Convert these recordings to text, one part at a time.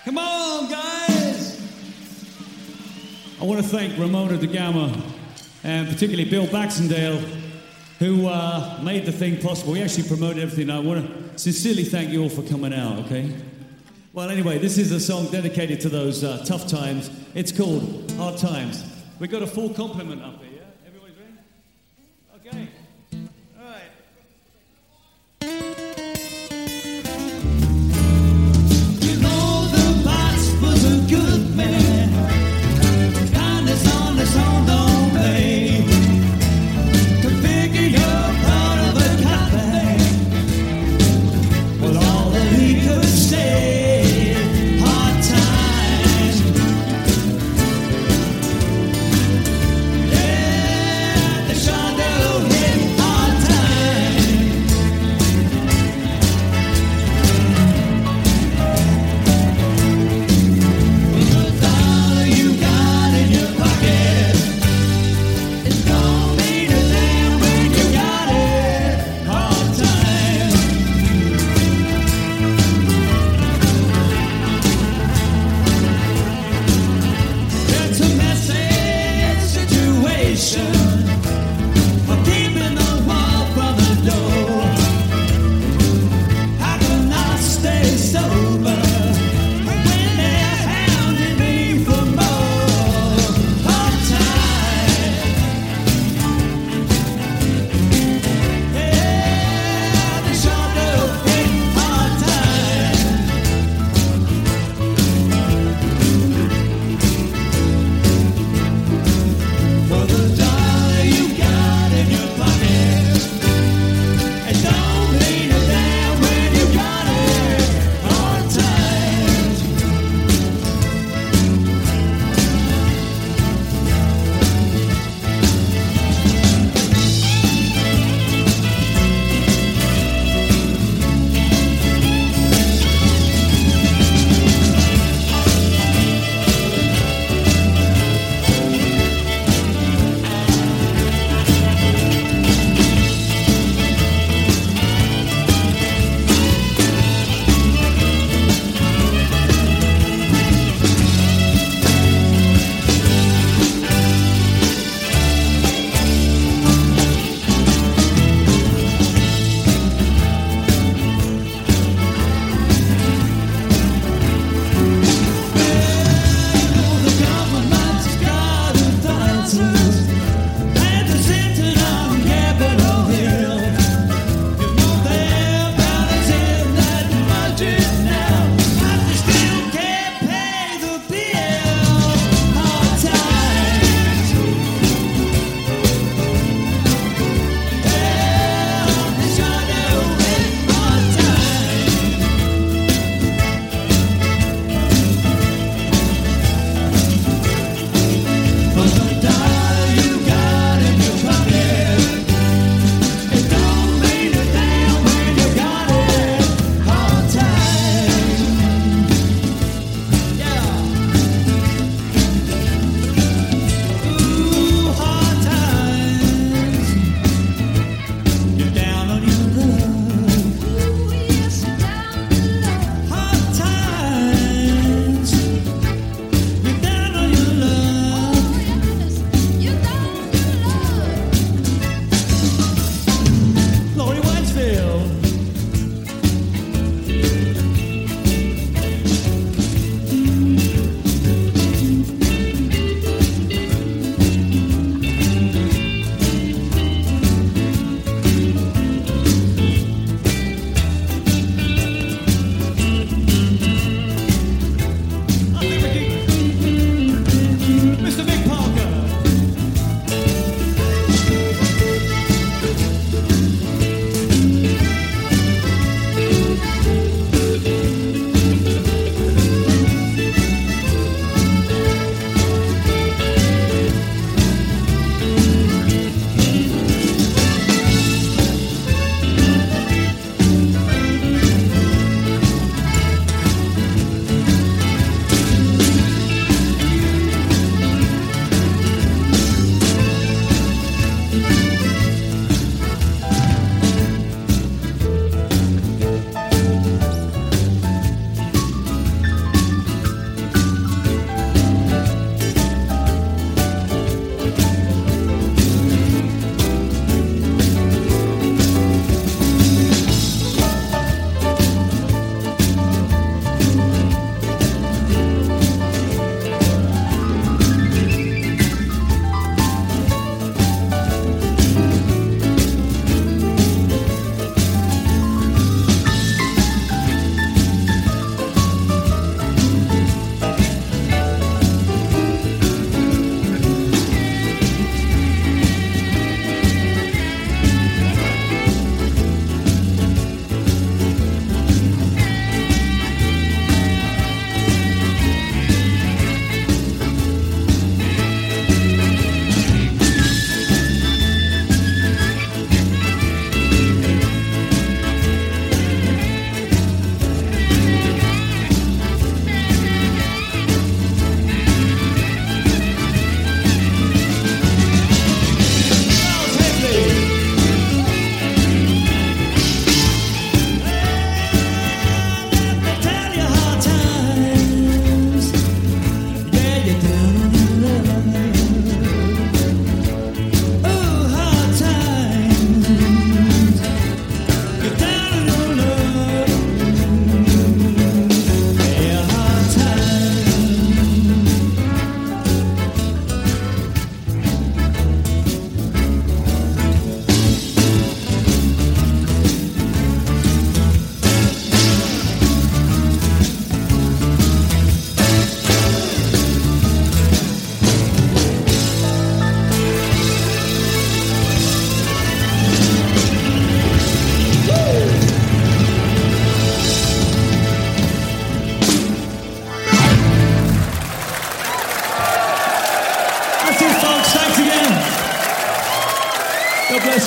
Come on, guys! I want to thank Ramona da Gama and particularly Bill Baxendale, who made the thing possible. We actually promoted everything. I want to sincerely thank you all for coming out, okay? Well, anyway, this is a song dedicated to those tough times. It's called Hard Times. We got a full complement up here, yeah? Everybody's ready? Okay. All right. You know the boss was a good man. Kindness on his own don't pay. To figure you're proud of a cat bag. Well, all that he could say. Yeah.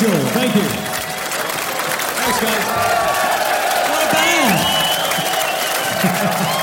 Joel. Thank you. Thanks, guys. What a band!